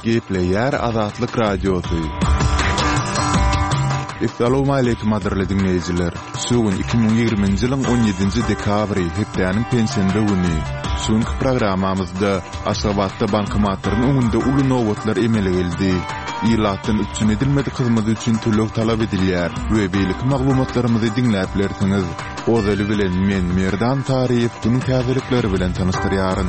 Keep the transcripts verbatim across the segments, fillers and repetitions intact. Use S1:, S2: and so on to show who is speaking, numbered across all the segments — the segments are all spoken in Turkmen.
S1: Gepleyer Azatlyk Radiosu. Assalamu alaykum adirli dinleyijiler. Sugun iki bin ýygrymynjy ýylyň on ýedinji dekabry hepdäniň pensiýende güni. Suňky programmamyzda Aşgabatda bankomatlaryň öňünde uly nowatlar emele geldi. Ýylatdan üçin edilmedi hyzmaty üçin tölek talap edilýär we beýlik maglumatlarymyzy diňläp bilersiňiz. Ozaly bilen men Merdan Taryýew bunyň täzelikleri bilen tanıştyrýaryn.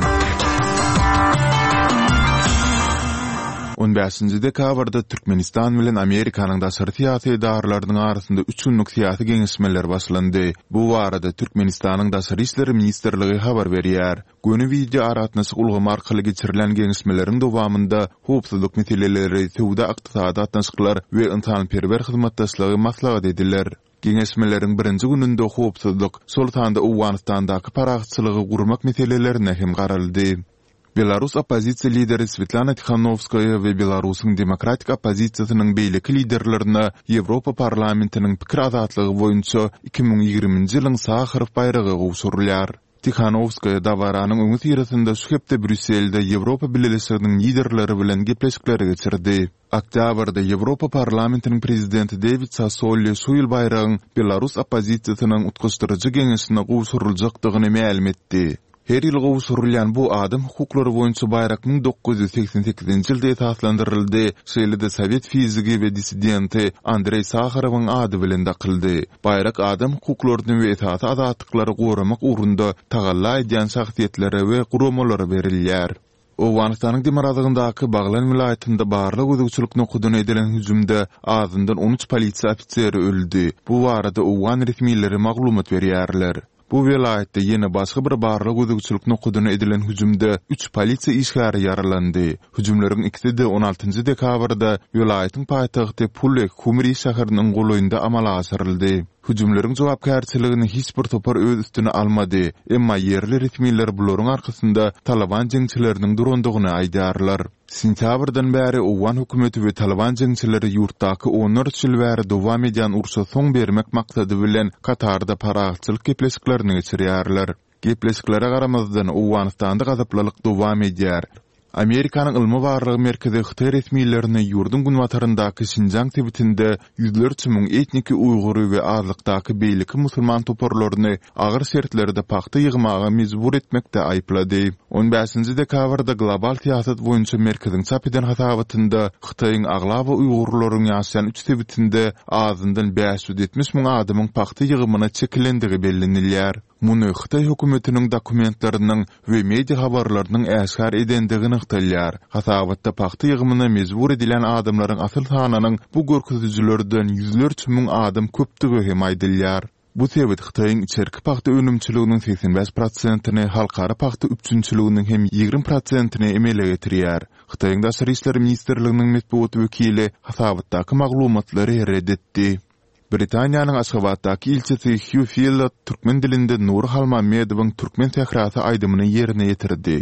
S1: on beşinji dekabrda Türkmenistan bilen Amerikanyň daşary syýasy edarlarynyň arasynda üç günlük syýasy geňişmeler başlandy. Bu barada Türkmenistanyň daşary işleri ministrligi habar berýär. Göni video aratnasy ulgamy arkaly geçirilen geňişmeleriň dowamında howpsuzlyk meseleleri, sowda ykdysady atnaşyklar we yntanperwer hyzmatdaşlygy maslahat ediler. Geňişmelerin birinji gününde howpsuzlyk, Sultanda Awganistandaky paragatçylygy gurmak meselelerine hem garaldy. Belarus opozisiýa lideri Svetlana Tikhanovskaya we Belarusyň demokratik opozisiýasynyň beýleki liderlerine Ýewropa parlamentiniň pikir azatlygy boýunça iki bin ýygrymynjy ýylyň Saharow bayragy gowşurulýar. Tikhanovskaya dawaranyň öňü ýerinde şu hepde Brüsselde Ýewropa bileşiginiň liderleri bilen gepleşikler geçirdi. Oktýabrda Ýewropa parlamentiniň prezidenti David Sassoli şu ýyl bayragyň Belarus opozisiýasynyň utgaşdyrjy geňeşine gowşuruljakdygyny ma'lum etdi. Her ýyl gowşurulýan bu adam hukuklary boýunça bayrak ming dokuz ýüz seksen sekizinji ýylda esaslandyryldy. Şeýle-de Sowet fizigi we dissidenti Andrey Sakharowyň ady bilen dakyldy. Bayrak adam hukuklaryny we esasy azatlyklary goramak ugrunda tagalla edýän şahsiýetlere we guramalara berilýär. Awganistanyň Demarazygyndaky Baglan vilayatynda barlyk özgürçilik nokudyna edilen hüjümde azyndan on üç polisiýa ofiseri öldü. Bu barada Awgan resmiýetleri maglumat berýärler. Bu vilayatda ýene başga bir barlyk özgürçilik nokudyna edilen hüjümde üç polisiýa işgäri ýaralandy. Hüjümleriň ikisi de on altynjy dekabrda vilayatyň paýtagty Pulek Humri şäheriniň goýunda amala asyryldy. Hüjümleriň jogapkärçiligini hiç bir topar öz üstüne almady. Emma yerli resmiýetler bularyň arkasynda Taliban jeňçileriniň durandygyny aýdarlar. Sentýabrdan bäri Awgan hökümeti we Taliban jeňçileri ýurtdaky on üç ýyl bäri dowam edýän urşa soň bermek maksady bilen Katarda paragatçylyk gepleşiklerini geçirýärler. Gepleşiklere garamazdan Awganistanda gazaplalyk dowam edýär. Amerikanyň ilmi barlygy merkezi Xitay resmiýetlerine ýurdun günwataryndaky Şinjang tebitinde ýüzlerçe müň etniki Uýgur we azlykdaky beýleki musulman toparlaryny agyr şertlerde paxta ýygmaga mejbur etmekde aýplady. on beşinji dekabrda global syýasat boýunça merkeziň çap eden hasabatynda Xitaýyň aglawa Uýgurlaryň ýaşaýan üç tebitinde azyndan beş ýüz ýetmiş müň adamyň paxta ýygymyna çekilendigi bellenilýär. Muny Xitay hökümetiniň dokumentlarynyň we media habarlarynyň äşkar edendigini ýar. Hasabatda paxta ýygymyna mejbur edilen adamlaryň asyl sanynyň bu görkezjilerden ýüzlerçe müň adam köpdigi hem aýdylýar. Bu sebäp Xitaýyň içerki paxta önümçiliginiň seksen beş prosentyny, halkara paxta üçünçiliginiň hem ýygrimi prosentyny emele getirýär. Xitaýyň daşary işleri ministrliginiň medeniýet wekili hasabatdaky maglumatlary reddetdi. Britaniýanyň Aşgabatdaky ilçesi Hugh Field türkmen dilinde Nur Halmamedowyň türkmen tehrasy aýdymyny ýerine ýetirdi.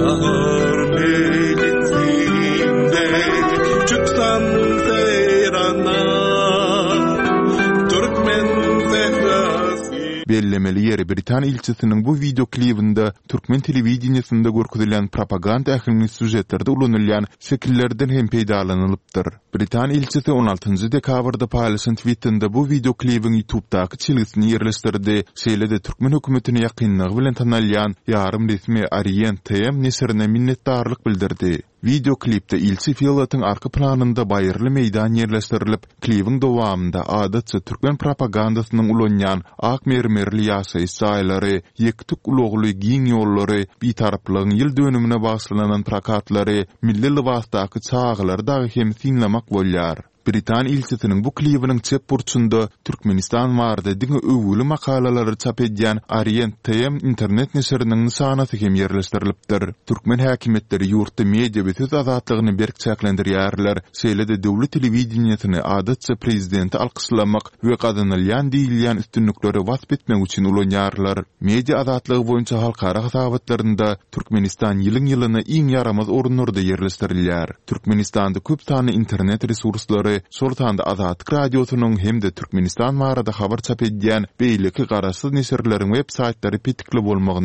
S1: Bellemeli ýeri Britaniýa ilçesiniň bu video klibinde türkmen telewizionyasynda görkezilen propaganda ähli süjetlerde ulanylýan şekillerden hem peýdalanylypdyr. Britaniýa ilçesi on altynjy dekabrda paýlaşan tweetinde bu video klibiň YouTube'daky çilgisini ýerleşdirdi. Şeýle-de türkmen hökümetine ýakynlygy bilen tanalýan ýarym resmi Aryan T M nesirine minnetdarlyk bildirdi. Video klipde ilçi Filatın arka planında bayırlı meydan yerleştirilip, klibiň dowamında adatça türkmen propagandasynyň ulanýan ak mermerli ýaşaýyş saýlary, ýektuk ulugly giň ýollary, bitaraplygyň ýyl dönümine bagyşlanan plakatlary, milli libasdaky çağlar dagy hem sinlemek bolýar. Britaniýa ilçesiniň bu klibiniň çep burçunda Türkmenistan barada diňe öwüli makalalary çap edýän Aryan T M internet neşriniň nysanasy hem ýerleşdirilipdir. Türkmen häkimetleri ýurtda media we söz azatlygyny berkçäklendirýärler. Şeýle-de döwlet telewizionyasy adatça prezidenti alkyşlamak we gazanylýan diýilýän üstünlikleri wasp etmek üçin ulanýarlar. Media azatlygy boýunça halkara hasabatlarynda Türkmenistan ýylyň ýylyna iň yaramaz orunlarda ýerleşdirilýär. Türkmenistanda köp sany internet resurslary Sultanda Azatlyk Radiosynyň hem de Türkmenistan barada habar çap edýän beýleki garaşsyz neşirleriň web saýtlary petikli bolmagyny